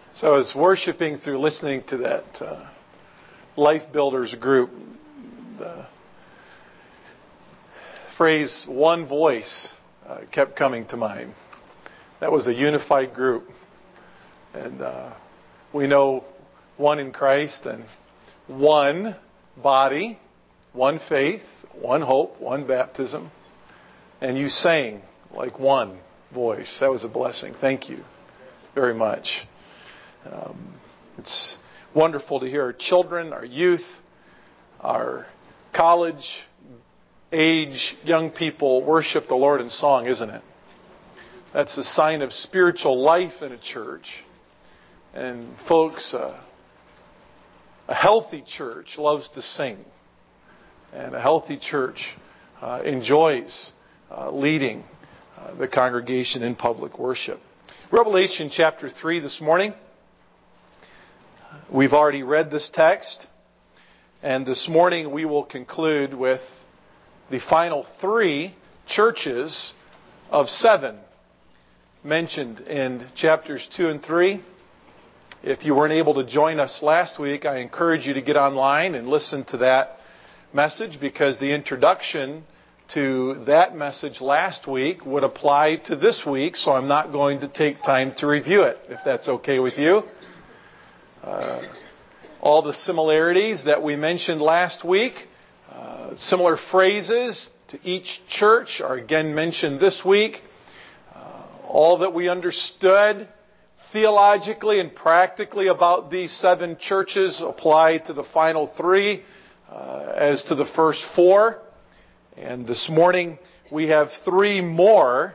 So I was worshiping through listening to that Life Builders group. The phrase "one voice" kept coming to mind. That was a unified group. And we know one in Christ and one body, one faith, one hope, one baptism. And you sang like one voice. That was a blessing. Thank you very much. It's wonderful to hear our children, our youth, our college age young people worship the Lord in song, isn't it? That's a sign of spiritual life in a church. And folks, a healthy church loves to sing. And a healthy church enjoys leading the congregation in public worship. Revelation chapter 3 this morning. We've already read this text. And this morning we will conclude with the final 3 churches of 7 mentioned in chapters 2 and 3. If you weren't able to join us last week, I encourage you to get online and listen to that message, because the introduction to that message last week would apply to this week, so I'm not going to take time to review it, if that's okay with you. All the similarities that we mentioned last week, similar phrases to each church are again mentioned this week. All that we understood theologically and practically about these 7 churches apply to the final 3 as to the first 4. And this morning we have 3 more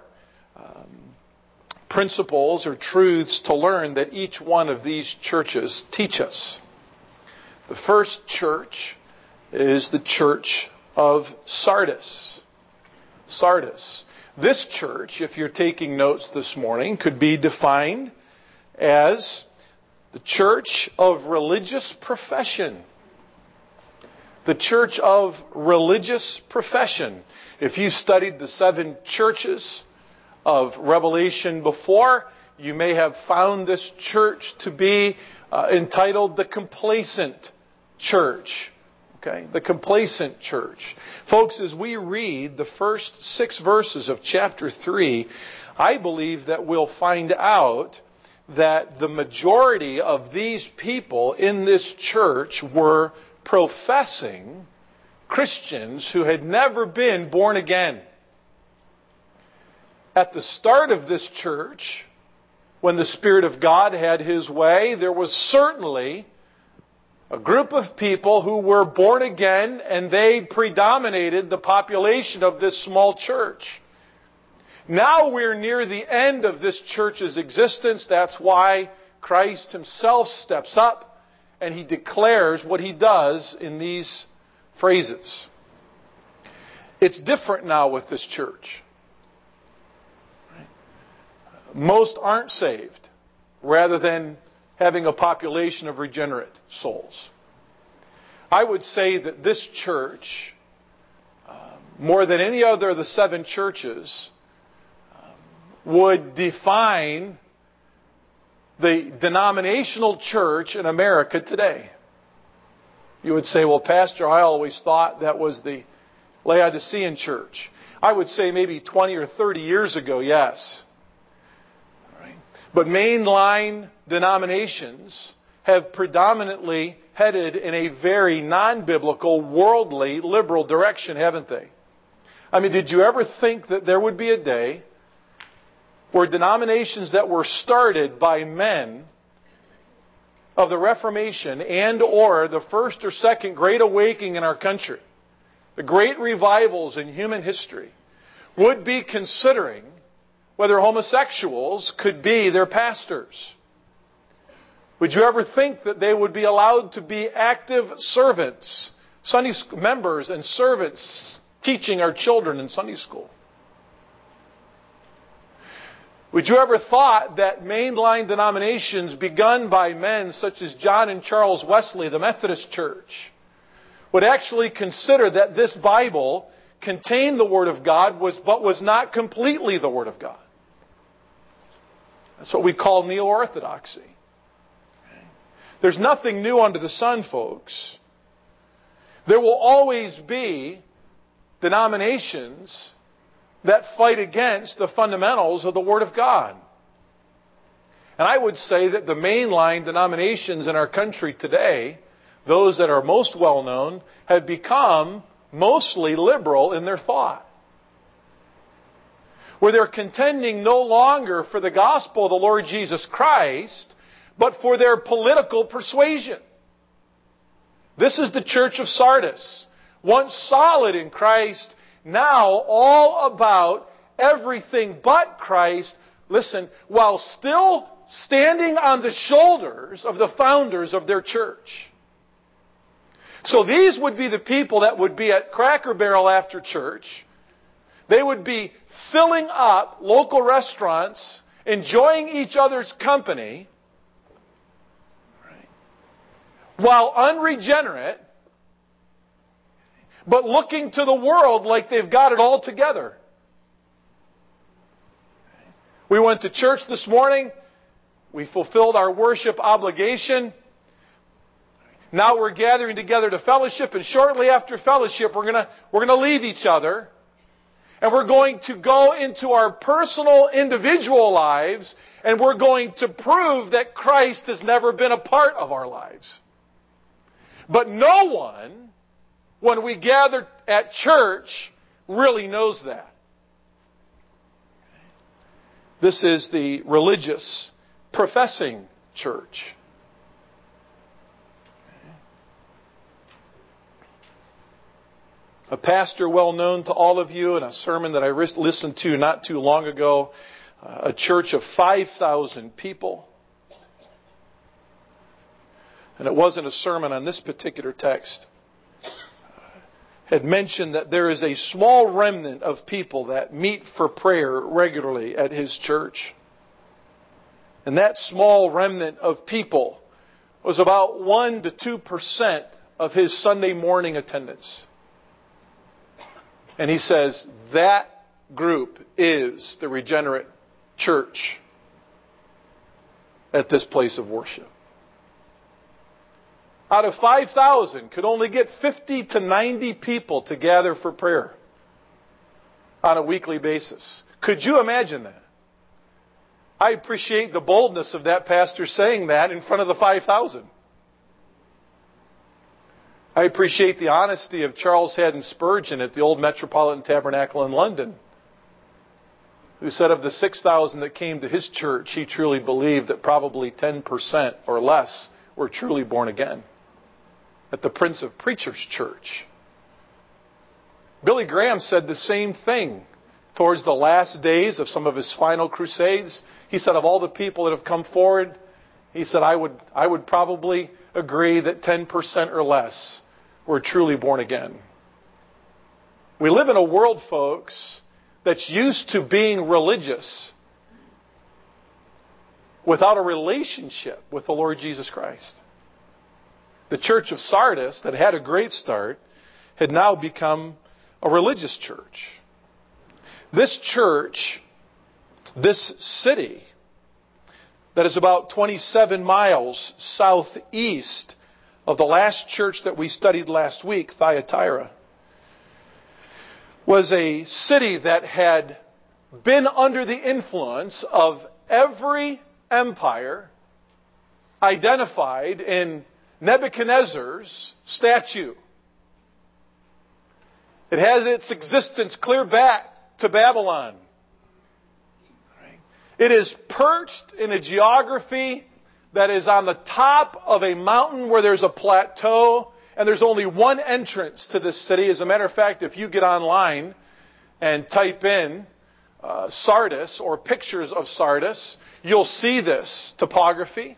principles or truths to learn that each one of these churches teach us. The first church is the church of Sardis. Sardis. This church, if you're taking notes this morning, could be defined as the church of religious profession. The church of religious profession. If you studied the 7 churches of Revelation before, you may have found this church to be entitled the complacent church. Okay? The complacent church. Folks, as we read the first 6 verses of chapter 3, I believe that we'll find out that the majority of these people in this church were professing Christians who had never been born again. At the start of this church, when the Spirit of God had His way, there was certainly a group of people who were born again, and they predominated the population of this small church. Now we're near the end of this church's existence. That's why Christ Himself steps up and He declares what He does in these phrases. It's different now with this church. Most aren't saved, rather than having a population of regenerate souls. I would say that this church, more than any other of the 7 churches, would define the denominational church in America today. You would say, well, Pastor, I always thought that was the Laodicean church. I would say maybe 20 or 30 years ago, yes. But mainline denominations have predominantly headed in a very non-biblical, worldly, liberal direction, haven't they? I mean, did you ever think that there would be a day where denominations that were started by men of the Reformation and or the first or second Great Awakening in our country, the great revivals in human history, would be considering whether homosexuals could be their pastors? Would you ever think that they would be allowed to be active servants, Sunday school members and servants teaching our children in Sunday school? Would you ever thought that mainline denominations begun by men such as John and Charles Wesley, the Methodist Church, would actually consider that this Bible contained the Word of God, but was not completely the Word of God? That's what we call neo-orthodoxy. There's nothing new under the sun, folks. There will always be denominations that fight against the fundamentals of the Word of God. And I would say that the mainline denominations in our country today, those that are most well known, have become mostly liberal in their thought. Where they're contending no longer for the gospel of the Lord Jesus Christ, but for their political persuasion. This is the church of Sardis. Once solid in Christ, now all about everything but Christ. Listen, while still standing on the shoulders of the founders of their church. So these would be the people that would be at Cracker Barrel after church. They would be filling up local restaurants, enjoying each other's company, while unregenerate, but looking to the world like they've got it all together. We went to church this morning. We fulfilled our worship obligation. Now we're gathering together to fellowship, and shortly after fellowship, we're going to leave each other, and we're going to go into our personal, individual lives, and we're going to prove that Christ has never been a part of our lives. But no one, when we gather at church, really knows that. This is the religious, professing church. A pastor well known to all of you in a sermon that I listened to not too long ago, a church of 5,000 people. And it wasn't a sermon on this particular text, had mentioned that there is a small remnant of people that meet for prayer regularly at his church. And that small remnant of people was about 1 to 2% of his Sunday morning attendance. And he says that group is the regenerate church at this place of worship. Out of 5,000, could only get 50 to 90 people to gather for prayer on a weekly basis. Could you imagine that? I appreciate the boldness of that pastor saying that in front of the 5,000. I appreciate the honesty of Charles Haddon Spurgeon at the Old Metropolitan Tabernacle in London, who said of the 6,000 that came to his church, he truly believed that probably 10% or less were truly born again. At the Prince of Preachers Church. Billy Graham said the same thing towards the last days of some of his final crusades. He said of all the people that have come forward, he said, I would probably agree that 10% or less were truly born again. We live in a world, folks, that's used to being religious without a relationship with the Lord Jesus Christ. The church of Sardis, that had a great start, had now become a religious church. This church, this city, that is about 27 miles southeast of the last church that we studied last week, Thyatira, was a city that had been under the influence of every empire identified in Nebuchadnezzar's statue. It has its existence clear back to Babylon. It is perched in a geography that is on the top of a mountain where there's a plateau, and there's only one entrance to this city. As a matter of fact, if you get online and type in Sardis or pictures of Sardis, you'll see this topography.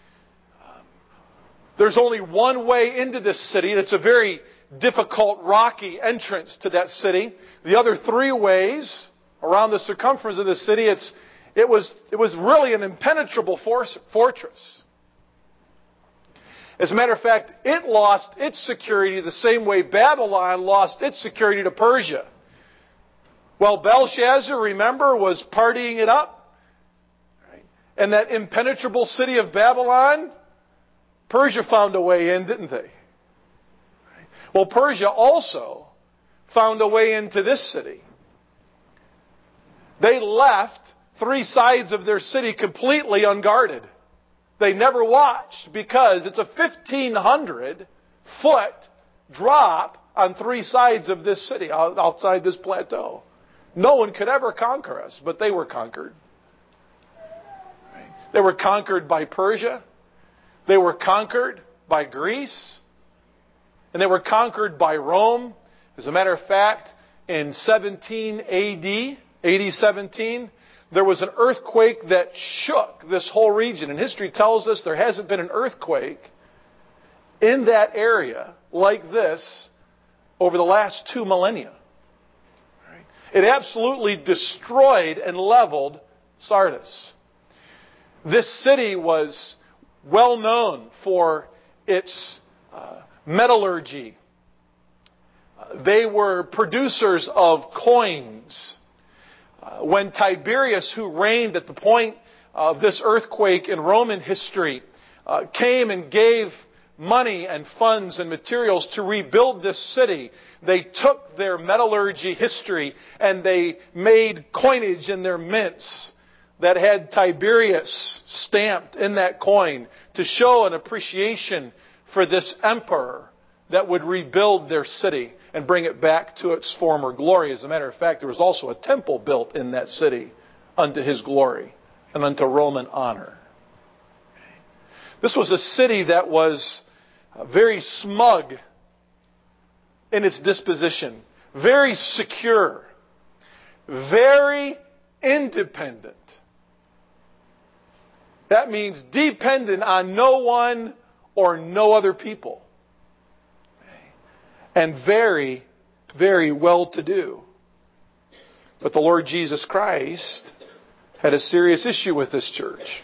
There's only one way into this city, and it's a very difficult, rocky entrance to that city. The other three ways around the circumference of the city, it was really an impenetrable fortress. As a matter of fact, it lost its security the same way Babylon lost its security to Persia. Well, Belshazzar, remember, was partying it up. And that impenetrable city of Babylon Persia found a way in, didn't they? Well, Persia also found a way into this city. They left 3 sides of their city completely unguarded. They never watched because it's a 1,500-foot drop on 3 sides of this city, outside this plateau. No one could ever conquer us, but they were conquered. They were conquered by Persia. They were conquered by Greece. And they were conquered by Rome. As a matter of fact, in 17 AD 17, there was an earthquake that shook this whole region. And history tells us there hasn't been an earthquake in that area like this over the last 2 millennia. It absolutely destroyed and leveled Sardis. This city was well known for its metallurgy. They were producers of coins. When Tiberius, who reigned at the point of this earthquake in Roman history, came and gave money and funds and materials to rebuild this city, they took their metallurgy history and they made coinage in their mints that had Tiberius stamped in that coin to show an appreciation for this emperor that would rebuild their city and bring it back to its former glory. As a matter of fact, there was also a temple built in that city unto his glory and unto Roman honor. This was a city that was very smug in its disposition, very secure, very independent. That means dependent on no one or no other people. And very, very well-to-do. But the Lord Jesus Christ had a serious issue with this church.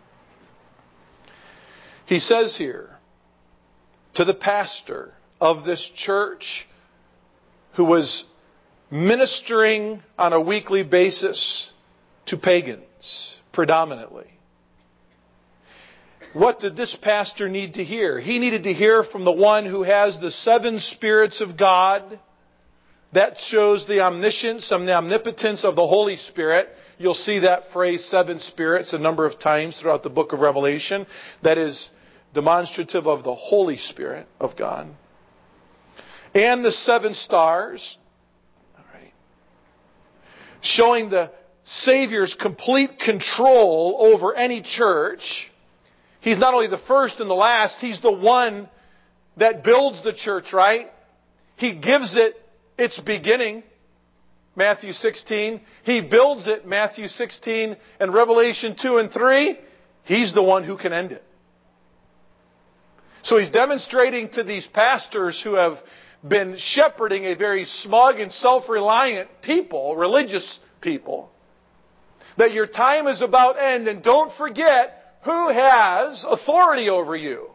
He says here to the pastor of this church, who was ministering on a weekly basis to pagans predominantly, what did this pastor need to hear? He needed to hear from the one who has the 7 spirits of God. That shows the omniscience and the omnipotence of the Holy Spirit. You'll see that phrase 7 spirits a number of times throughout the book of Revelation. That is demonstrative of the Holy Spirit of God. And the 7 stars, showing the Savior's complete control over any church. He's not only the first and the last, He's the one that builds the church, right? He gives it its beginning, Matthew 16. He builds it, Matthew 16. And Revelation 2 and 3, He's the one who can end it. So He's demonstrating to these pastors who have been shepherding a very smug and self-reliant people, religious people, that your time is about to end, and don't forget who has authority over you.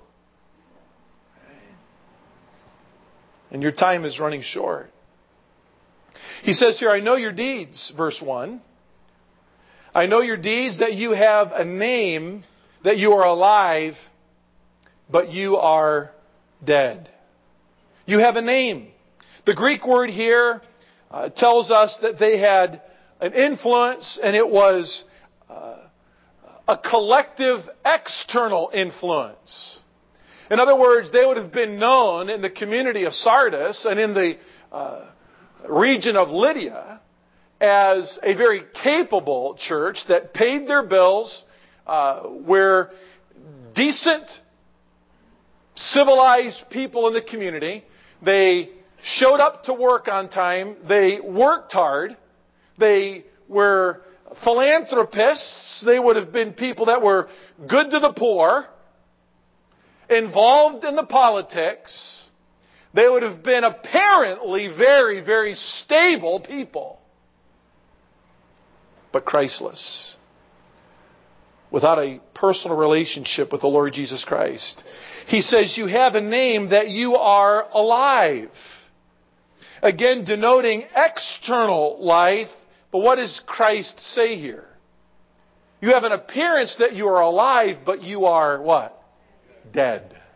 And your time is running short. He says here, I know your deeds, verse 1. I know your deeds, that you have a name, that you are alive, but you are dead. You have a name. The Greek word here tells us that they had an influence, and it was a collective external influence. In other words, they would have been known in the community of Sardis and in the region of Lydia as a very capable church that paid their bills, were decent, civilized people in the community. They showed up to work on time. They worked hard. They were philanthropists. They would have been people that were good to the poor, involved in the politics. They would have been apparently very, very stable people, but Christless, without a personal relationship with the Lord Jesus Christ. He says, you have a name, that you are alive. Again, denoting external life. But what does Christ say here? You have an appearance that you are alive, but you are what? Dead.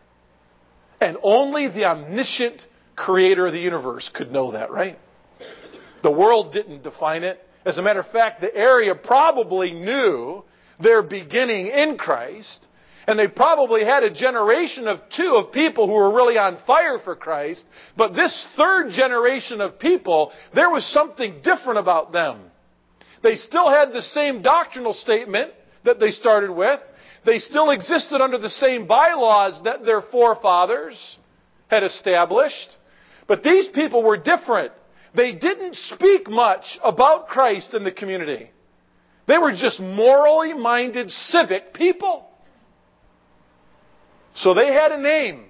And only the omniscient creator of the universe could know that, right? The world didn't define it. As a matter of fact, the area probably knew their beginning in Christ. And they probably had a generation of two of people who were really on fire for Christ. But this third generation of people, there was something different about them. They still had the same doctrinal statement that they started with. They still existed under the same bylaws that their forefathers had established. But these people were different. They didn't speak much about Christ in the community. They were just morally minded, civic people. So they had a name.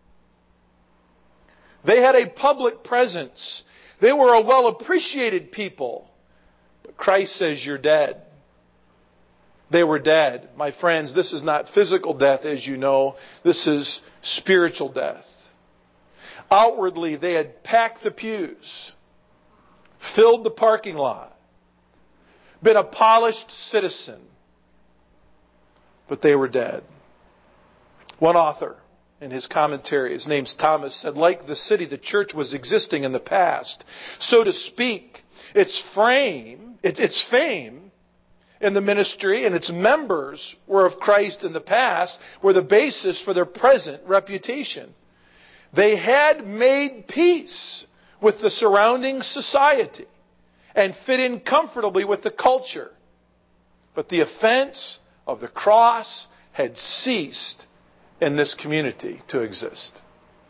They had a public presence. They were a well-appreciated people. But Christ says, you're dead. They were dead. My friends, this is not physical death, as you know. This is spiritual death. Outwardly, they had packed the pews, filled the parking lot, been a polished citizen, but they were dead. One author, in his commentary, his name's Thomas, said, like the city, the church was existing in the past. So to speak, its fame in the ministry and its members were of Christ in the past, were the basis for their present reputation. They had made peace with the surrounding society and fit in comfortably with the culture. But the offense of the cross had ceased in this community to exist.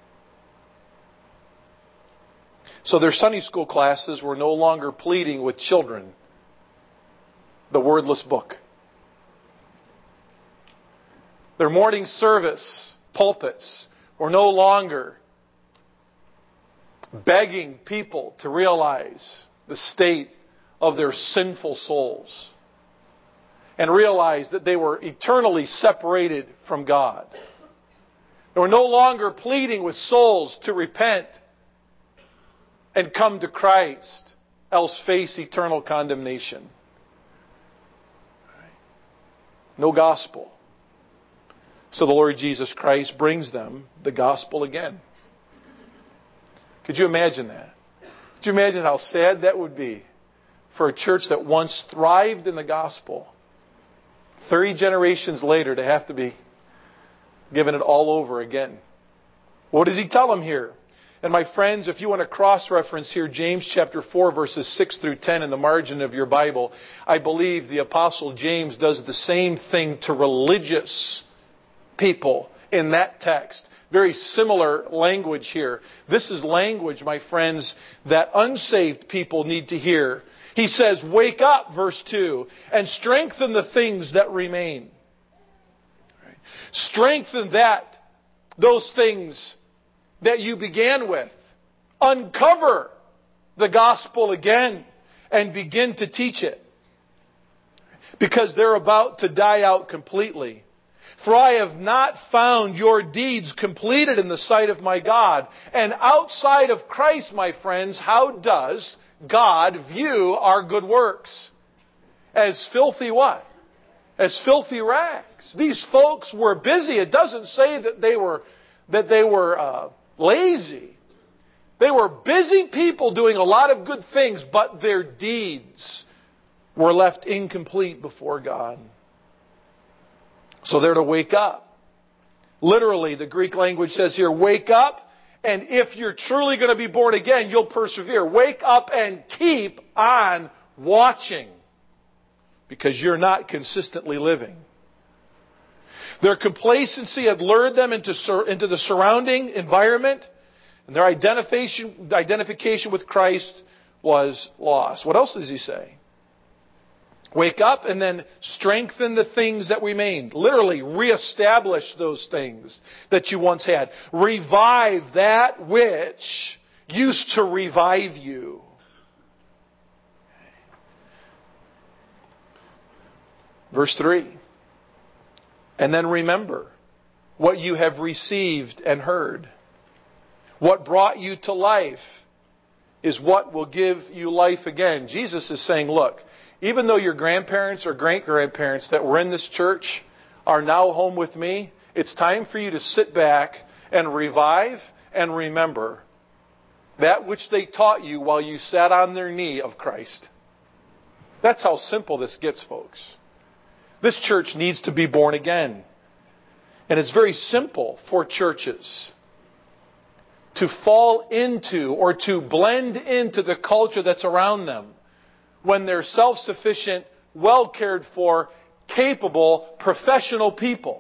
So their Sunday school classes were no longer pleading with children the wordless book. Their morning service pulpits were no longer begging people to realize the state of their sinful souls and realize that they were eternally separated from God. They were no longer pleading with souls to repent and come to Christ, else face eternal condemnation. No gospel. So the Lord Jesus Christ brings them the gospel again. Could you imagine that? Could you imagine how sad that would be for a church that once thrived in the gospel, 30 generations later to have to be given it all over again? What does he tell them here? And my friends, if you want to cross-reference here, James chapter 4, verses 6 through 10 in the margin of your Bible, I believe the Apostle James does the same thing to religious people in that text. Very similar language here. This is language, my friends, that unsaved people need to hear. He says, wake up, verse 2, and strengthen the things that remain. Strengthen those things that you began with. Uncover the gospel again and begin to teach it. Because they're about to die out completely. For I have not found your deeds completed in the sight of my God. And outside of Christ, my friends, how does God view our good works? As filthy what? As filthy rags. These folks were busy. It doesn't say that they were lazy. They were busy people doing a lot of good things, but their deeds were left incomplete before God. So they're to wake up. Literally, the Greek language says here, wake up, and if you're truly going to be born again, you'll persevere. Wake up and keep on watching, because you're not consistently living. Their complacency had lured them into the surrounding environment, and their identification with Christ was lost. What else does he say? Wake up and then strengthen the things that remained. Literally, reestablish those things that you once had. Revive that which used to revive you. Verse 3. And then remember what you have received and heard. What brought you to life is what will give you life again. Jesus is saying, look, even though your grandparents or great-grandparents that were in this church are now home with me, it's time for you to sit back and revive and remember that which they taught you while you sat on their knee of Christ. That's how simple this gets, folks. This church needs to be born again. And it's very simple for churches to fall into or to blend into the culture that's around them when they're self-sufficient, well cared for, capable, professional people.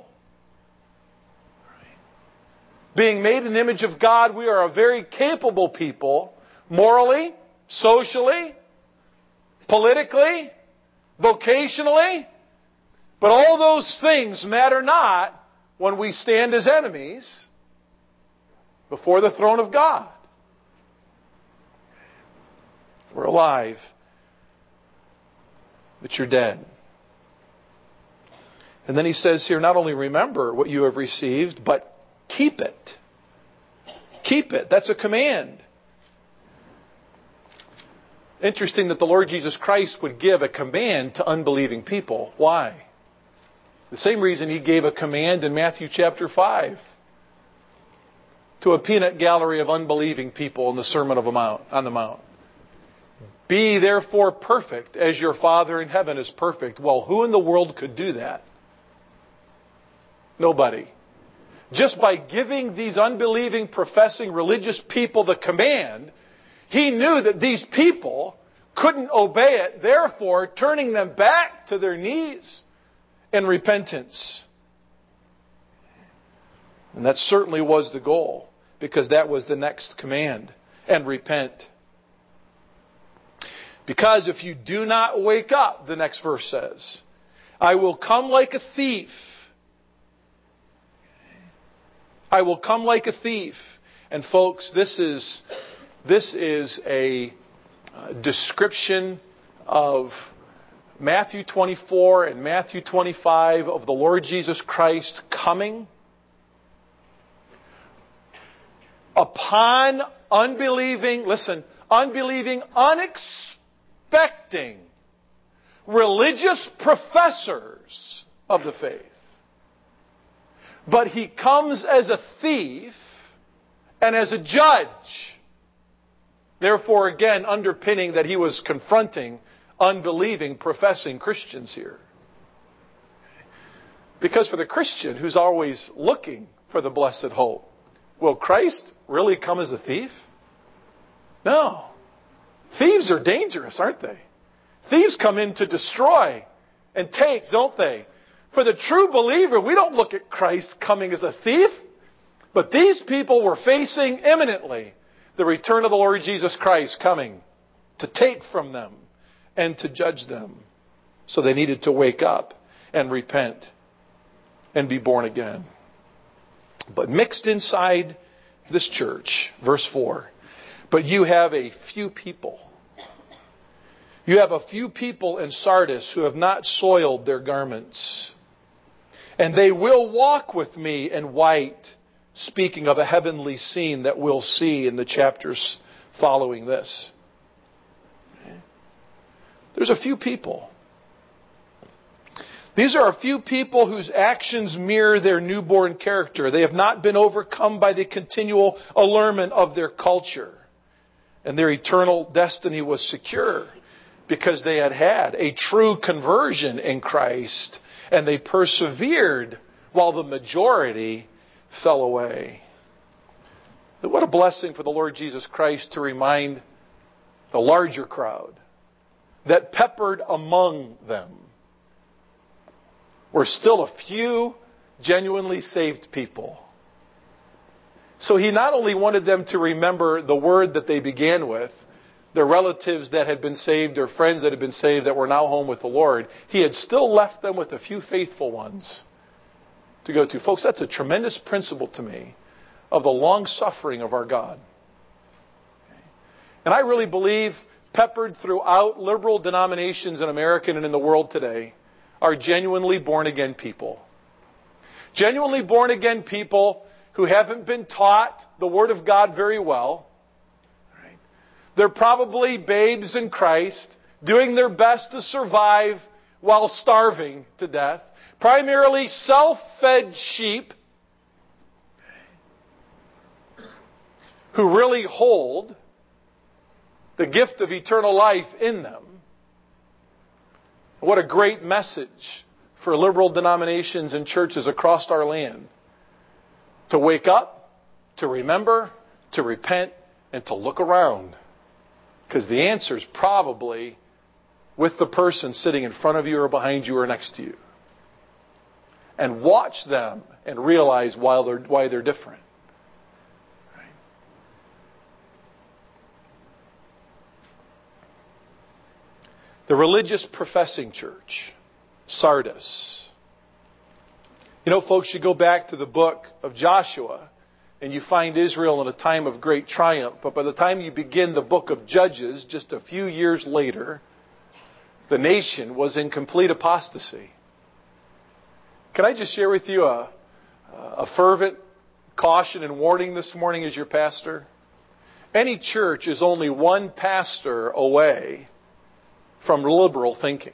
Being made in the image of God, we are a very capable people, morally, socially, politically, vocationally. But all those things matter not when we stand as enemies before the throne of God. We're alive, but you're dead. And then he says here, not only remember what you have received, but keep it. Keep it. That's a command. Interesting that the Lord Jesus Christ would give a command to unbelieving people. Why? The same reason He gave a command in Matthew chapter 5 to a peanut gallery of unbelieving people in the Sermon on the Mount. Be therefore perfect as your Father in heaven is perfect. Well, who in the world could do that? Nobody. Just by giving these unbelieving, professing religious people the command, He knew that these people couldn't obey it, therefore turning them back to their knees in repentance. And that certainly was the goal, because that was the next command. And repent. Because if you do not wake up, the next verse says, I will come like a thief. I will come like a thief. And folks, this is a description of Matthew 24 and Matthew 25 of the Lord Jesus Christ coming upon unbelieving, unexpecting religious professors of the faith. But He comes as a thief and as a judge. Therefore, again, underpinning that He was confronting unbelieving, professing Christians here. Because for the Christian who's always looking for the blessed hope, will Christ really come as a thief? No. Thieves are dangerous, aren't they? Thieves come in to destroy and take, don't they? For the true believer, we don't look at Christ coming as a thief. But these people were facing imminently the return of the Lord Jesus Christ coming to take from them and to judge them. So they needed to wake up and repent and be born again. But mixed inside this church, verse 4, but you have a few people. You have a few people in Sardis who have not soiled their garments. And they will walk with me in white, speaking of a heavenly scene that we'll see in the chapters following this. There's a few people. These are a few people whose actions mirror their newborn character. They have not been overcome by the continual allurement of their culture. And their eternal destiny was secure because they had had a true conversion in Christ. And they persevered while the majority fell away. What a blessing for the Lord Jesus Christ to remind the larger crowd that peppered among them were still a few genuinely saved people. So He not only wanted them to remember the word that they began with, their relatives that had been saved, their friends that had been saved that were now home with the Lord, He had still left them with a few faithful ones to go to. Folks, that's a tremendous principle to me of the long suffering of our God. And I really believe peppered throughout liberal denominations in America and in the world today are genuinely born again people. Genuinely born again people who haven't been taught the Word of God very well. They're probably babes in Christ, doing their best to survive while starving to death. Primarily self-fed sheep. who really hold the gift of eternal life in them. What a great message for liberal denominations and churches across our land. To wake up, to remember, to repent, and to look around. Because the answer is probably with the person sitting in front of you or behind you or next to you. And watch them and realize why they're different. The religious professing church, Sardis. You know, folks, you go back to the book of Joshua and you find Israel in a time of great triumph. But by the time you begin the book of Judges, just a few years later, the nation was in complete apostasy. Can I just share with you a fervent caution and warning this morning as your pastor? Any church is only one pastor away from liberal thinking.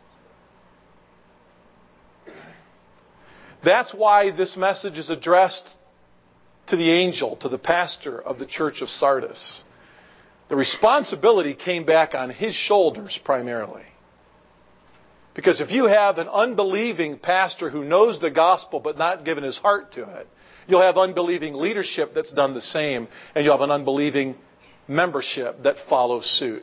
That's why this message is addressed to the angel, to the pastor of the church of Sardis. The responsibility came back on his shoulders primarily. Because if you have an unbelieving pastor who knows the gospel but not given his heart to it, you'll have unbelieving leadership that's done the same, and you'll have an unbelieving membership that follows suit.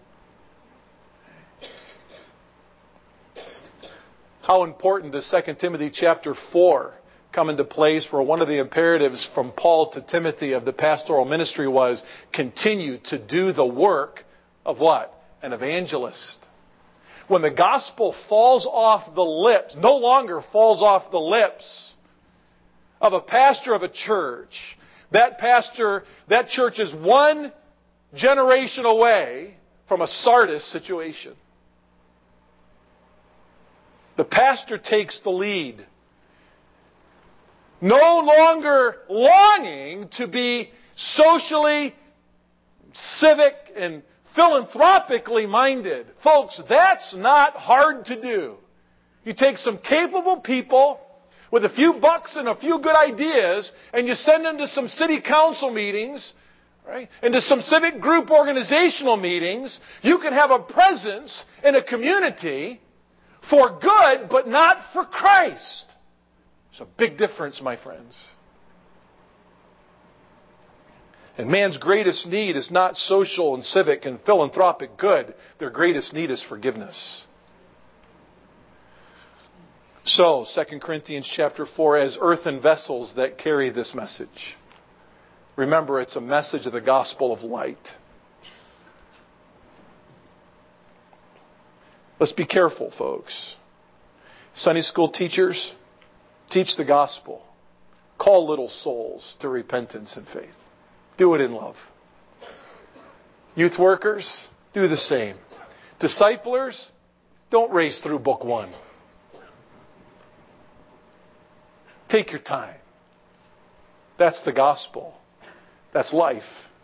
How important does 2 Timothy chapter 4 come into place, where one of the imperatives from Paul to Timothy of the pastoral ministry was continue to do the work of what? An evangelist. When the gospel falls off the lips, no longer falls off the lips of a pastor of a church, that church is one generation away from a Sardis situation. The pastor takes the lead. No longer longing to be socially, civic, and philanthropically minded. Folks, that's not hard to do. You take some capable people with a few bucks and a few good ideas, and you send them to some city council meetings, right? And to some civic group organizational meetings. You can have a presence in a community for good, but not for Christ. It's a big difference, my friends. And man's greatest need is not social and civic and philanthropic good. Their greatest need is forgiveness. So, 2 Corinthians chapter 4, as earthen vessels that carry this message. Remember, it's a message of the gospel of light. Let's be careful, folks. Sunday school teachers, teach the gospel. Call little souls to repentance and faith. Do it in love. Youth workers, do the same. Disciplers, don't race through book 1. Take your time. That's the gospel. That's life.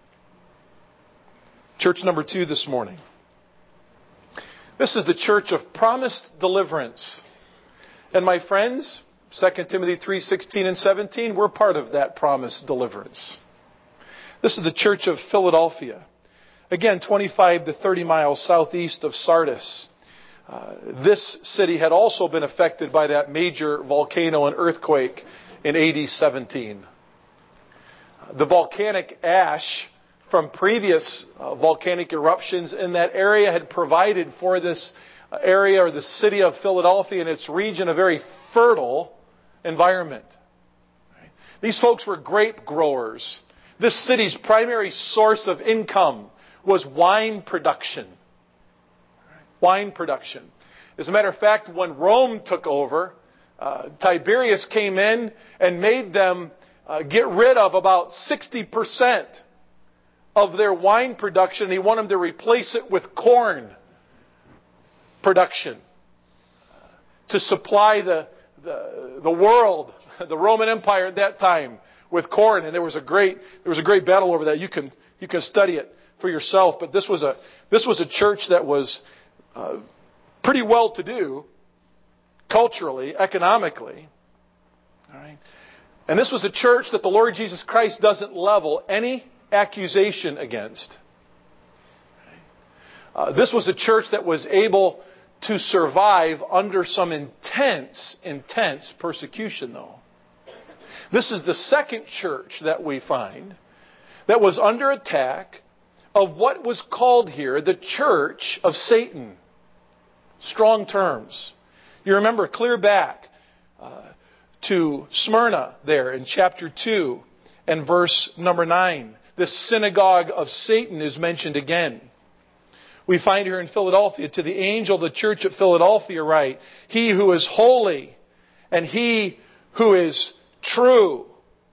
Church number 2 this morning. This is the church of promised deliverance. And my friends, 2 Timothy 3:16 and 17, we're part of that promised deliverance. This is the church of Philadelphia. Again, 25 to 30 miles southeast of Sardis. This city had also been affected by that major volcano and earthquake in AD 17. The volcanic ash from previous volcanic eruptions in that area had provided for this area, or the city of Philadelphia and its region, a very fertile environment. These folks were grape growers. This city's primary source of income was wine production. Wine production. As a matter of fact, when Rome took over, Tiberius came in and made them get rid of about 60% of their wine production. He wanted them to replace it with corn production to supply the world, the Roman Empire at that time, with corn. And there was a great battle over that. You can study it for yourself. But this was a church that was pretty well to do culturally, economically. All right. And this was a church that the Lord Jesus Christ doesn't level any accusation against. This was a church that was able to survive under some intense persecution, though. This is the second church that we find that was under attack of what was called here the church of Satan. Strong terms. You remember clear back to Smyrna there in chapter 2 and verse number 9. This synagogue of Satan is mentioned again. We find here in Philadelphia, to the angel of the church at Philadelphia write, He who is holy and He who is true.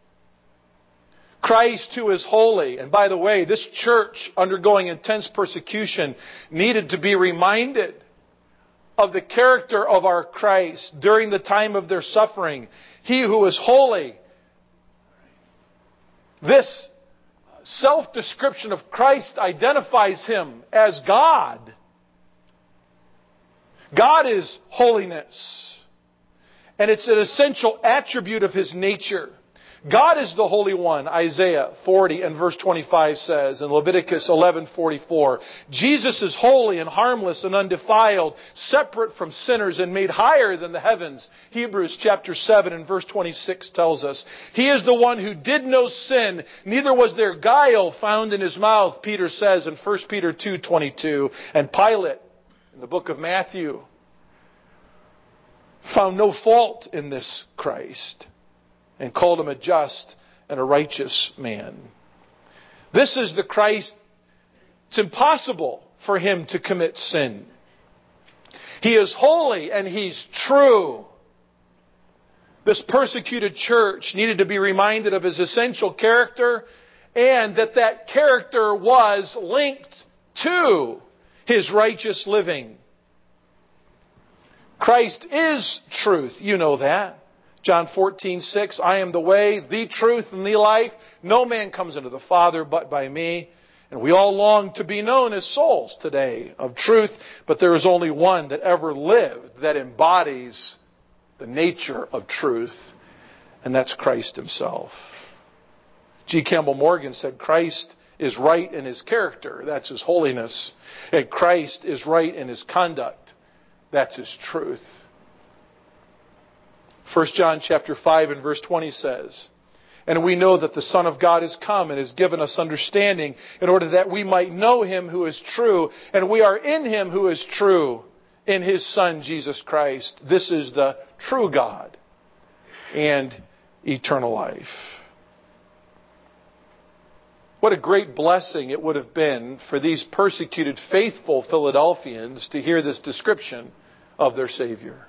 Christ who is holy. And by the way, this church undergoing intense persecution needed to be reminded of the character of our Christ during the time of their suffering. He who is holy. This self-description of Christ identifies Him as God. God is holiness. And it's an essential attribute of His nature. God is the Holy One, Isaiah 40 and verse 25 says, in Leviticus 11:44. Jesus is holy and harmless and undefiled, separate from sinners and made higher than the heavens. Hebrews chapter 7 and verse 26 tells us, He is the one who did no sin, neither was there guile found in His mouth, Peter says in 1 Peter 2:22. And Pilate, in the book of Matthew, found no fault in this Christ, and called Him a just and a righteous man. This is the Christ. It's impossible for Him to commit sin. He is holy and He's true. This persecuted church needed to be reminded of His essential character, and that character was linked to His righteous living. Christ is truth. You know that. John 14:6, I am the way, the truth, and the life. No man comes into the Father but by me. And we all long to be known as souls today of truth, but there is only one that ever lived that embodies the nature of truth, and that's Christ Himself. G. Campbell Morgan said, Christ is right in His character, that's His holiness, and Christ is right in His conduct, that's His truth. 1 John chapter 5 and verse 20 says, And we know that the Son of God is come and has given us understanding in order that we might know Him who is true. And we are in Him who is true, in His Son Jesus Christ. This is the true God and eternal life. What a great blessing it would have been for these persecuted faithful Philadelphians to hear this description of their Savior.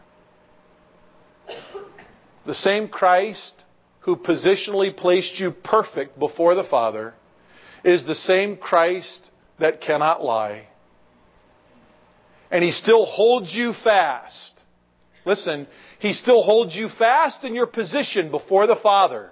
The same Christ who positionally placed you perfect before the Father is the same Christ that cannot lie. And He still holds you fast. Listen, He still holds you fast in your position before the Father.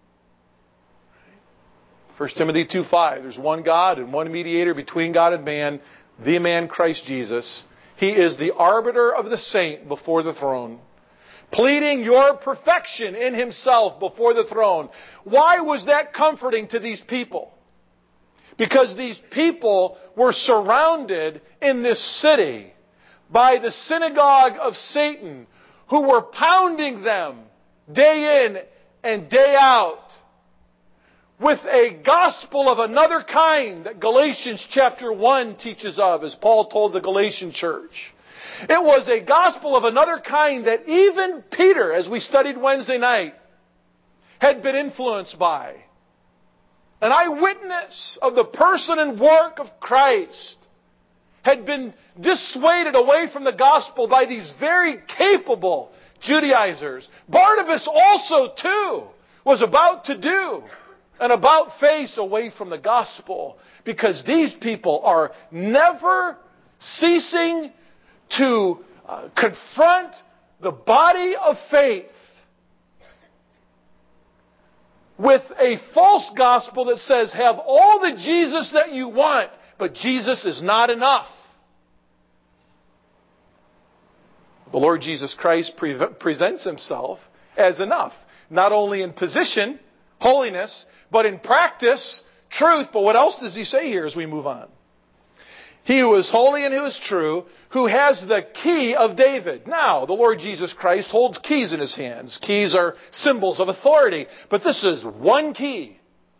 1 Timothy 2:5, there's one God and one mediator between God and man, the man Christ Jesus. He is the arbiter of the saint before the throne, pleading your perfection in Himself before the throne. Why was that comforting to these people? Because these people were surrounded in this city by the synagogue of Satan, who were pounding them day in and day out with a gospel of another kind that Galatians chapter 1 teaches of, as Paul told the Galatian church. It was a gospel of another kind that even Peter, as we studied Wednesday night, had been influenced by. An eyewitness of the person and work of Christ had been dissuaded away from the gospel by these very capable Judaizers. Barnabas also, too, was about to do an about-face away from the gospel, because these people are never ceasing to confront the body of faith with a false gospel that says, have all the Jesus that you want, but Jesus is not enough. The Lord Jesus Christ presents Himself as enough, not only in position, holiness, but in practice, truth, but what else does he say here as we move on? He who is holy and who is true, who has the key of David. Now, the Lord Jesus Christ holds keys in his hands. Keys are symbols of authority. But this is one key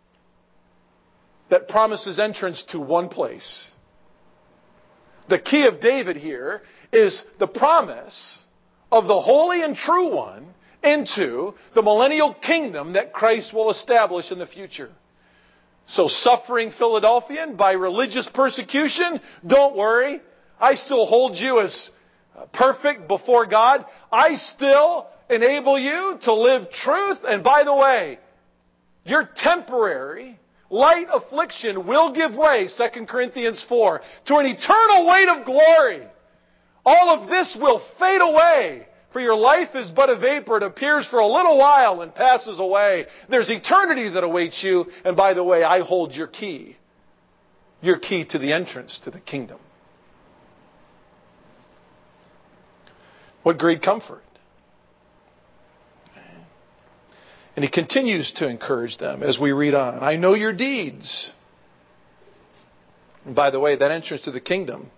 that promises entrance to one place. The key of David here is the promise of the holy and true one into the millennial kingdom that Christ will establish in the future. So suffering Philadelphian by religious persecution, don't worry. I still hold you as perfect before God. I still enable you to live truth. And by the way, your temporary light affliction will give way, 2 Corinthians 4, to an eternal weight of glory. All of this will fade away. For your life is but a vapor. It appears for a little while and passes away. There's eternity that awaits you. And by the way, I hold your key. Your key to the entrance to the kingdom. What great comfort. And he continues to encourage them as we read on. I know your deeds. And by the way, that entrance to the kingdom,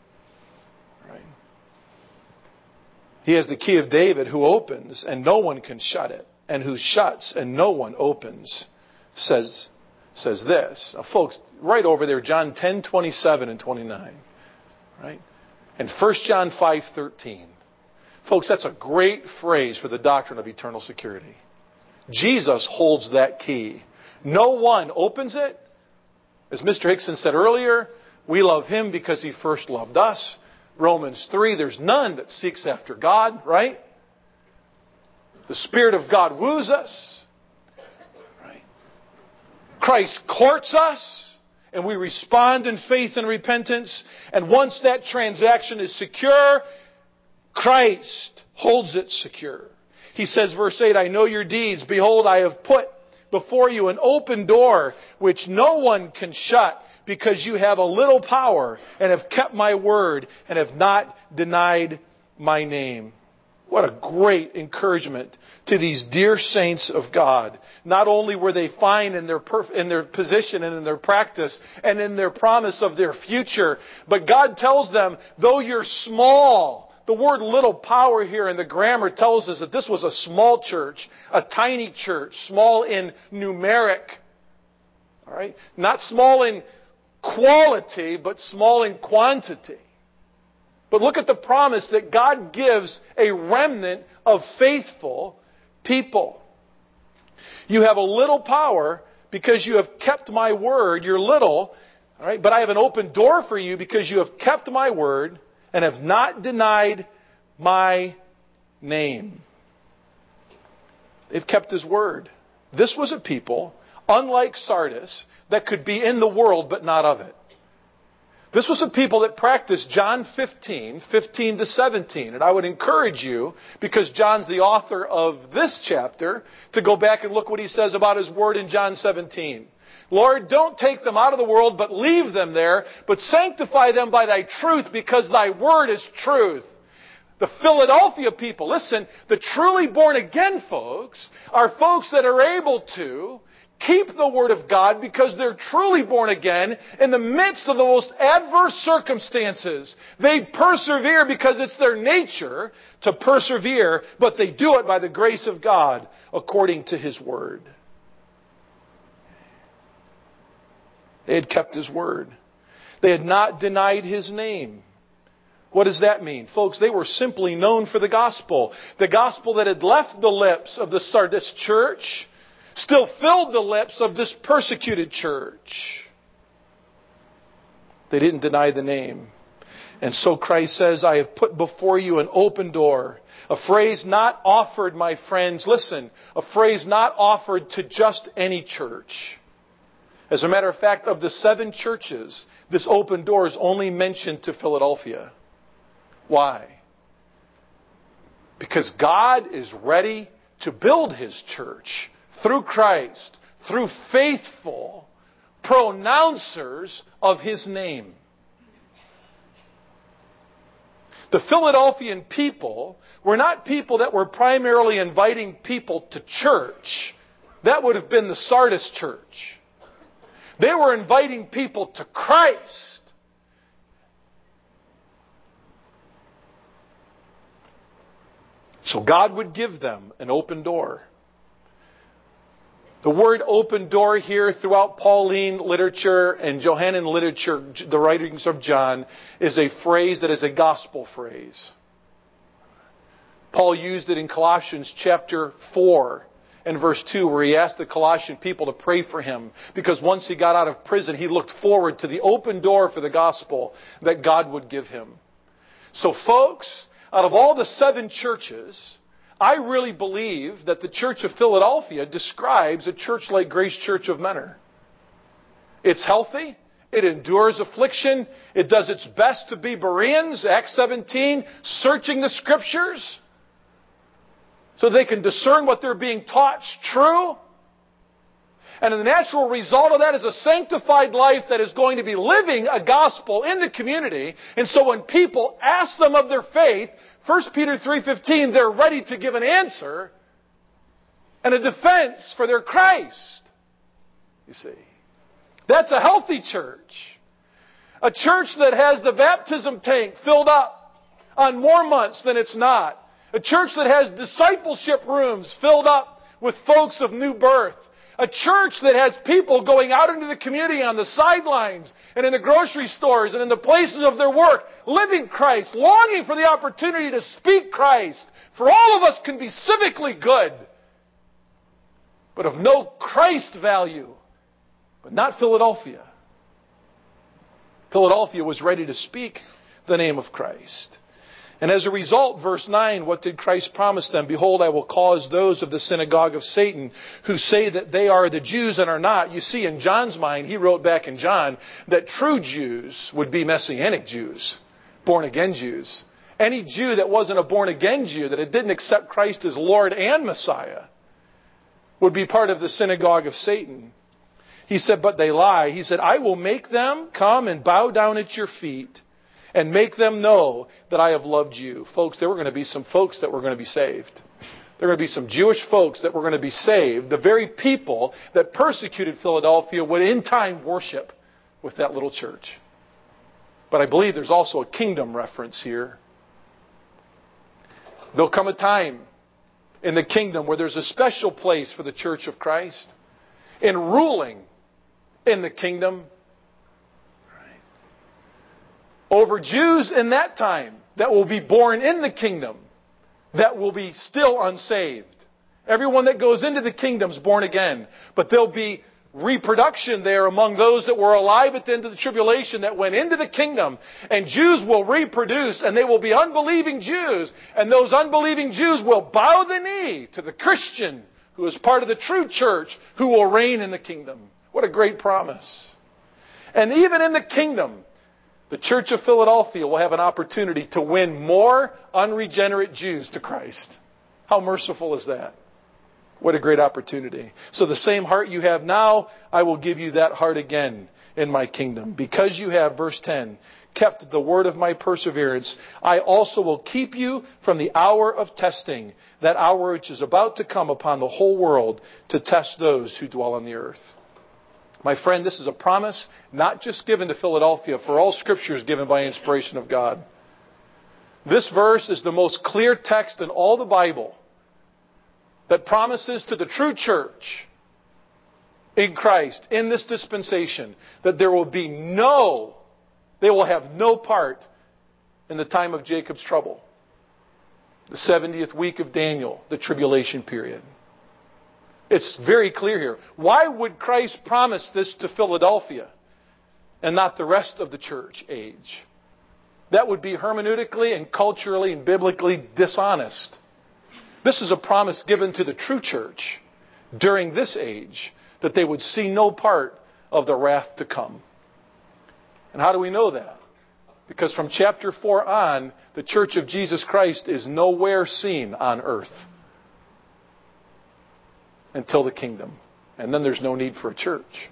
he has the key of David, who opens and no one can shut it, and who shuts and no one opens, says this. Now, folks, right over there, John 10:27 and 29. Right? And 1 John 5:13. Folks, that's a great phrase for the doctrine of eternal security. Jesus holds that key. No one opens it. As Mr. Hickson said earlier, we love him because he first loved us. Romans 3, there's none that seeks after God, right? The Spirit of God woos us. Right? Christ courts us, and we respond in faith and repentance. And once that transaction is secure, Christ holds it secure. He says, verse 8, I know your deeds. Behold, I have put before you an open door which no one can shut, because you have a little power and have kept my word and have not denied my name. What a great encouragement to these dear saints of God. Not only were they fine in their position and in their practice and in their promise of their future, but God tells them, though you're small, the word little power here in the grammar tells us that this was a small church, a tiny church, small in numeric. All right? Not small in quality, but small in quantity. But look at the promise that God gives a remnant of faithful people. You have a little power because you have kept my word. You're little, all right, but I have an open door for you because you have kept my word and have not denied my name. They've kept his word. This was a people, unlike Sardis, that could be in the world but not of it. This was a people that practiced John 15 to 17. And I would encourage you, because John's the author of this chapter, to go back and look what he says about his word in John 17. Lord, don't take them out of the world, but leave them there, but sanctify them by thy truth, because thy word is truth. The Philadelphia people, listen, the truly born again folks are folks that are able to keep the Word of God because they're truly born again in the midst of the most adverse circumstances. They persevere because it's their nature to persevere, but they do it by the grace of God according to His Word. They had kept His Word. They had not denied His name. What does that mean? Folks, they were simply known for the gospel. The gospel that had left the lips of the Sardis church still filled the lips of this persecuted church. They didn't deny the name. And so Christ says, I have put before you an open door. A phrase not offered, my friends, listen, a phrase not offered to just any church. As a matter of fact, of the 7 churches, this open door is only mentioned to Philadelphia. Why? Because God is ready to build His church through Christ, through faithful pronouncers of His name. The Philadelphian people were not people that were primarily inviting people to church. That would have been the Sardis church. They were inviting people to Christ. So God would give them an open door. The word open door here throughout Pauline literature and Johannine literature, the writings of John, is a phrase that is a gospel phrase. Paul used it in Colossians chapter 4 and verse 2, where he asked the Colossian people to pray for him, because once he got out of prison, he looked forward to the open door for the gospel that God would give him. So folks, out of all the 7 churches, I really believe that the Church of Philadelphia describes a church like Grace Church of Mentor. It's healthy. It endures affliction. It does its best to be Bereans, Acts 17, searching the Scriptures so they can discern what they're being taught's true. And the natural result of that is a sanctified life that is going to be living a gospel in the community. And so when people ask them of their faith, 1 Peter 3:15, they're ready to give an answer and a defense for their Christ. You see, that's a healthy church. A church that has the baptism tank filled up on more months than it's not. A church that has discipleship rooms filled up with folks of new birth. A church that has people going out into the community on the sidelines and in the grocery stores and in the places of their work, living Christ, longing for the opportunity to speak Christ. For all of us can be civically good, but of no Christ value. But not Philadelphia. Philadelphia was ready to speak the name of Christ. And as a result, verse 9, what did Christ promise them? Behold, I will cause those of the synagogue of Satan who say that they are the Jews and are not. You see, in John's mind, he wrote back in John that true Jews would be Messianic Jews, born-again Jews. Any Jew that wasn't a born-again Jew, that didn't accept Christ as Lord and Messiah, would be part of the synagogue of Satan. He said, but they lie. He said, I will make them come and bow down at your feet and make them know that I have loved you. Folks, there were going to be some folks that were going to be saved. There were going to be some Jewish folks that were going to be saved. The very people that persecuted Philadelphia would in time worship with that little church. But I believe there's also a kingdom reference here. There'll come a time in the kingdom where there's a special place for the church of Christ in ruling in the kingdom over Jews in that time that will be born in the kingdom, that will be still unsaved. Everyone that goes into the kingdom is born again. But there'll be reproduction there among those that were alive at the end of the tribulation that went into the kingdom. And Jews will reproduce, and they will be unbelieving Jews. And those unbelieving Jews will bow the knee to the Christian who is part of the true church who will reign in the kingdom. What a great promise. And even in the kingdom, the Church of Philadelphia will have an opportunity to win more unregenerate Jews to Christ. How merciful is that? What a great opportunity. So the same heart you have now, I will give you that heart again in my kingdom. Because you have, verse 10, kept the word of my perseverance, I also will keep you from the hour of testing, that hour which is about to come upon the whole world to test those who dwell on the earth. My friend, this is a promise not just given to Philadelphia, for all Scripture is given by inspiration of God. This verse is the most clear text in all the Bible that promises to the true church in Christ, in this dispensation, that there will be they will have no part in the time of Jacob's trouble. The 70th week of Daniel, the tribulation period. It's very clear here. Why would Christ promise this to Philadelphia and not the rest of the church age? That would be hermeneutically and culturally and biblically dishonest. This is a promise given to the true church during this age, that they would see no part of the wrath to come. And how do we know that? Because from chapter 4 on, the church of Jesus Christ is nowhere seen on earth until the kingdom. And then there's no need for a church.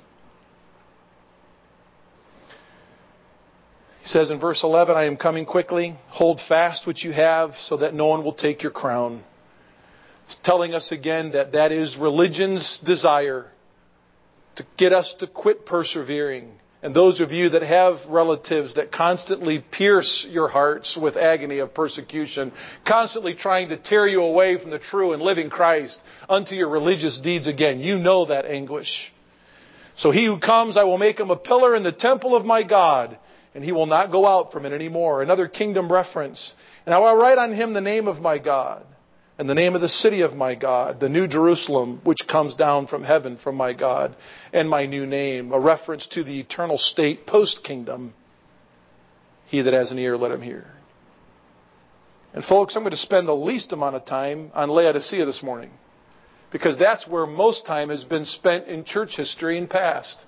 He says in verse 11, I am coming quickly. Hold fast what you have so that no one will take your crown. It's telling us again that is religion's desire. to get us to quit persevering. And those of you that have relatives that constantly pierce your hearts with agony of persecution, constantly trying to tear you away from the true and living Christ unto your religious deeds again, you know that anguish. So he who comes, I will make him a pillar in the temple of my God, and he will not go out from it anymore. Another kingdom reference. And I will write on him the name of my God, and the name of the city of my God, the new Jerusalem, which comes down from heaven from my God, and my new name, a reference to the eternal state post-kingdom. He that has an ear, let him hear. And folks, I'm going to spend the least amount of time on Laodicea this morning, because that's where most time has been spent in church history and past.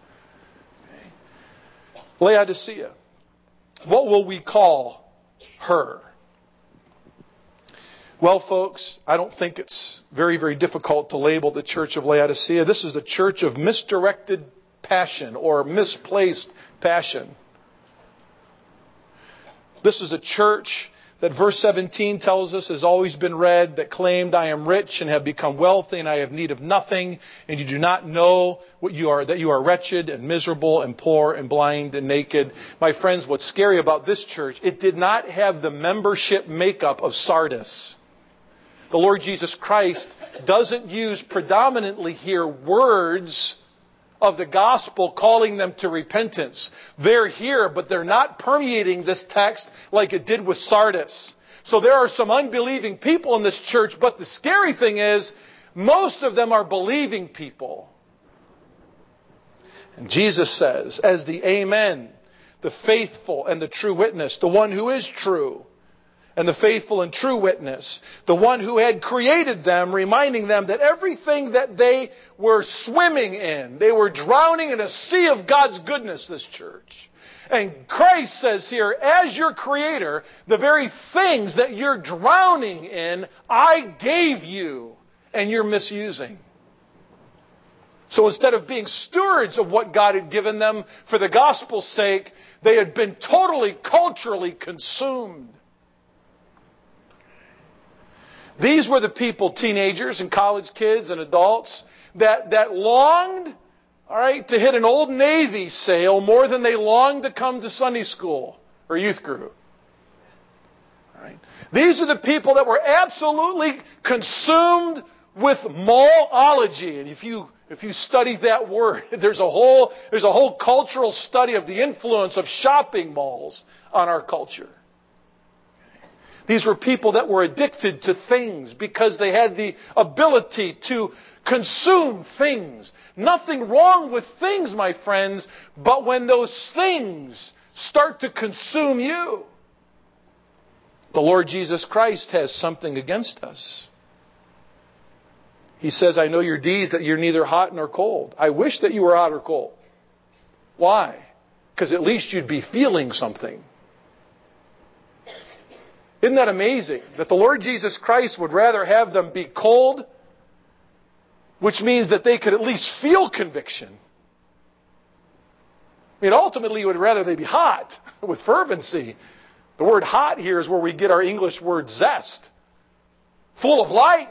Laodicea. What will we call her? Well, folks, I don't think it's very, very difficult to label the church of Laodicea. This is the church of misdirected passion or misplaced passion. This is a church that verse 17 tells us has always been read, that claimed, I am rich and have become wealthy and I have need of nothing, and you do not know what you are, that you are wretched and miserable and poor and blind and naked. My friends, what's scary about this church, it did not have the membership makeup of Sardis. The Lord Jesus Christ doesn't use predominantly here words of the gospel calling them to repentance. They're here, but they're not permeating this text like it did with Sardis. So there are some unbelieving people in this church, but the scary thing is, most of them are believing people. And Jesus says, as the Amen, the faithful and the true witness, the one who is true, and the faithful and true witness, the one who had created them, reminding them that everything that they were swimming in, they were drowning in a sea of God's goodness, this church. And Christ says here, as your creator, the very things that you're drowning in, I gave you, and you're misusing. So instead of being stewards of what God had given them for the gospel's sake, they had been totally culturally consumed. These were the people, teenagers and college kids and adults, that longed, all right, to hit an Old Navy sale more than they longed to come to Sunday school or youth group. All right. These are the people that were absolutely consumed with mallology. And if you study that word, there's a whole cultural study of the influence of shopping malls on our culture. These were people that were addicted to things because they had the ability to consume things. Nothing wrong with things, my friends, but when those things start to consume you, the Lord Jesus Christ has something against us. He says, I know your deeds, that you're neither hot nor cold. I wish that you were hot or cold. Why? Because at least you'd be feeling something. Isn't that amazing? That the Lord Jesus Christ would rather have them be cold, which means that they could at least feel conviction. I mean, ultimately, you would rather they be hot with fervency. The word hot here is where we get our English word zest. Full of life.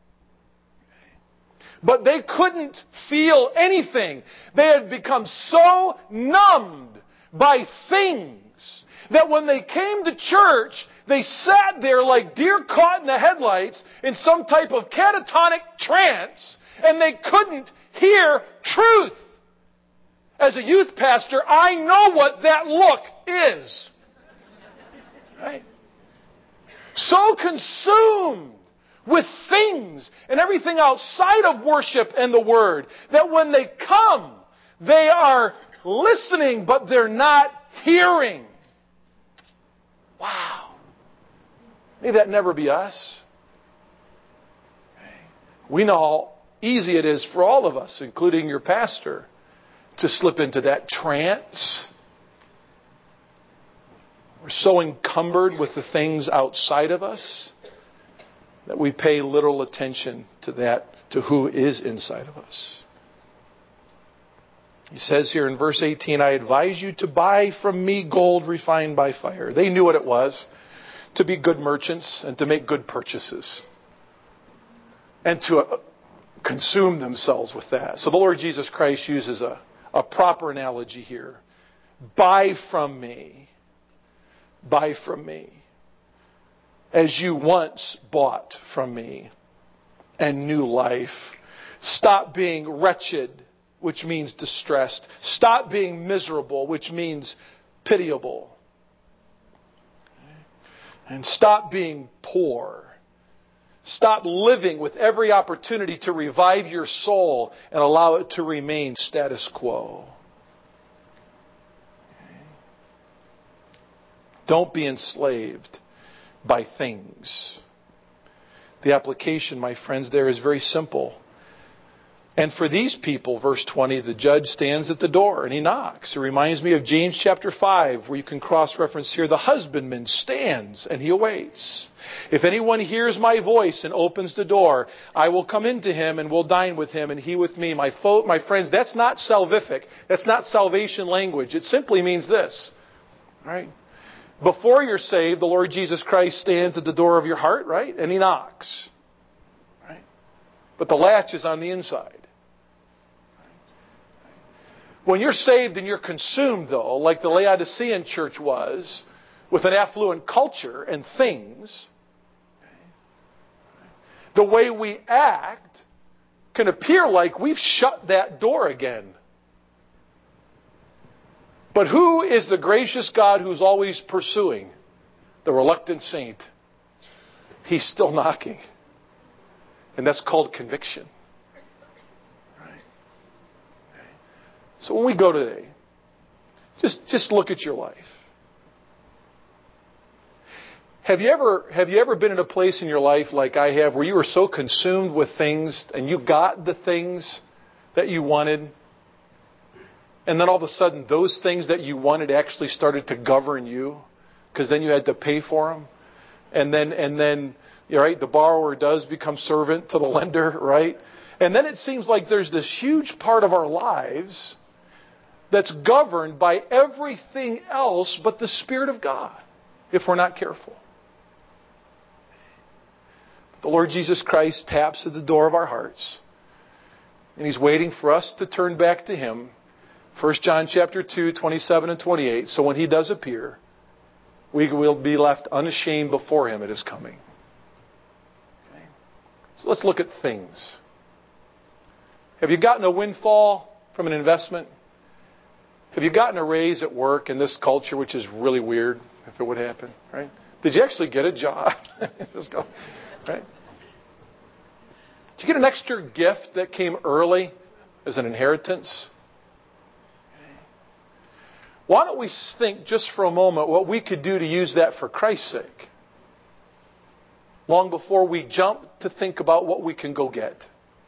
But they couldn't feel anything. They had become so numbed by things that when they came to church, they sat there like deer caught in the headlights in some type of catatonic trance, and they couldn't hear truth. As a youth pastor, I know what that look is. Right? So consumed with things and everything outside of worship and the Word that when they come, they are listening, but they're not hearing. Wow. May that never be us. We know how easy it is for all of us, including your pastor, to slip into that trance. We're so encumbered with the things outside of us that we pay little attention to who is inside of us. He says here in verse 18, I advise you to buy from me gold refined by fire. They knew what it was to be good merchants and to make good purchases. And to consume themselves with that. So the Lord Jesus Christ uses a proper analogy here. Buy from me. Buy from me. As you once bought from me. And new life. Stop being wretched, which means distressed. Stop being miserable, which means pitiable. And stop being poor. Stop living with every opportunity to revive your soul and allow it to remain status quo. Don't be enslaved by things. The application, my friends, there is very simple. And for these people, verse 20, the judge stands at the door and he knocks. It reminds me of James chapter 5, where you can cross-reference here. The husbandman stands and he awaits. If anyone hears my voice and opens the door, I will come into him and will dine with him and he with me. My friends, that's not salvific. That's not salvation language. It simply means this. Right? Before you're saved, the Lord Jesus Christ stands at the door of your heart, right? And he knocks. Right? But the latch is on the inside. When you're saved and you're consumed, though, like the Laodicean church was, with an affluent culture and things, the way we act can appear like we've shut that door again. But who is the gracious God who's always pursuing? The reluctant saint. He's still knocking. And that's called conviction. Right? So when we go today, just look at your life. Have you ever been in a place in your life like I have where you were so consumed with things and you got the things that you wanted, and then all of a sudden those things that you wanted actually started to govern you because then you had to pay for them, and then right, the borrower does become servant to the lender, right? And then it seems like there's this huge part of our lives that's governed by everything else but the Spirit of God if we're not careful. The Lord Jesus Christ taps at the door of our hearts. And He's waiting for us to turn back to Him. 1 John chapter 2, 27 and 28. So when He does appear, we will be left unashamed before Him at His coming. Okay. So let's look at things. Have you gotten a windfall from an investment? Have you gotten a raise at work in this culture, which is really weird if it would happen, right? Did you actually get a job? Just go. Right? Did you get an extra gift that came early as an inheritance? Why don't we think just for a moment what we could do to use that for Christ's sake? Long before we jump to think about what we can go get.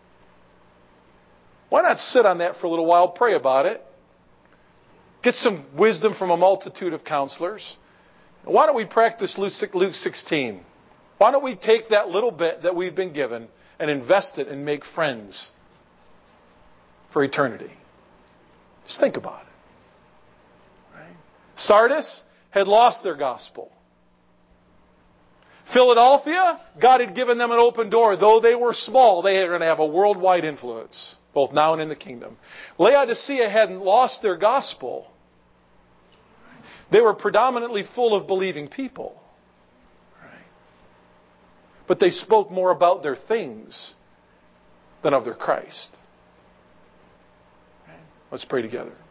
Why not sit on that for a little while, pray about it, get some wisdom from a multitude of counselors. Why don't we practice Luke 16? Why don't we take that little bit that we've been given and invest it and make friends for eternity? Just think about it. Right? Sardis had lost their gospel. Philadelphia, God had given them an open door. Though they were small, they were going to have a worldwide influence, both now and in the kingdom. Laodicea hadn't lost their gospel. They were predominantly full of believing people. But they spoke more about their things than of their Christ. Let's pray together.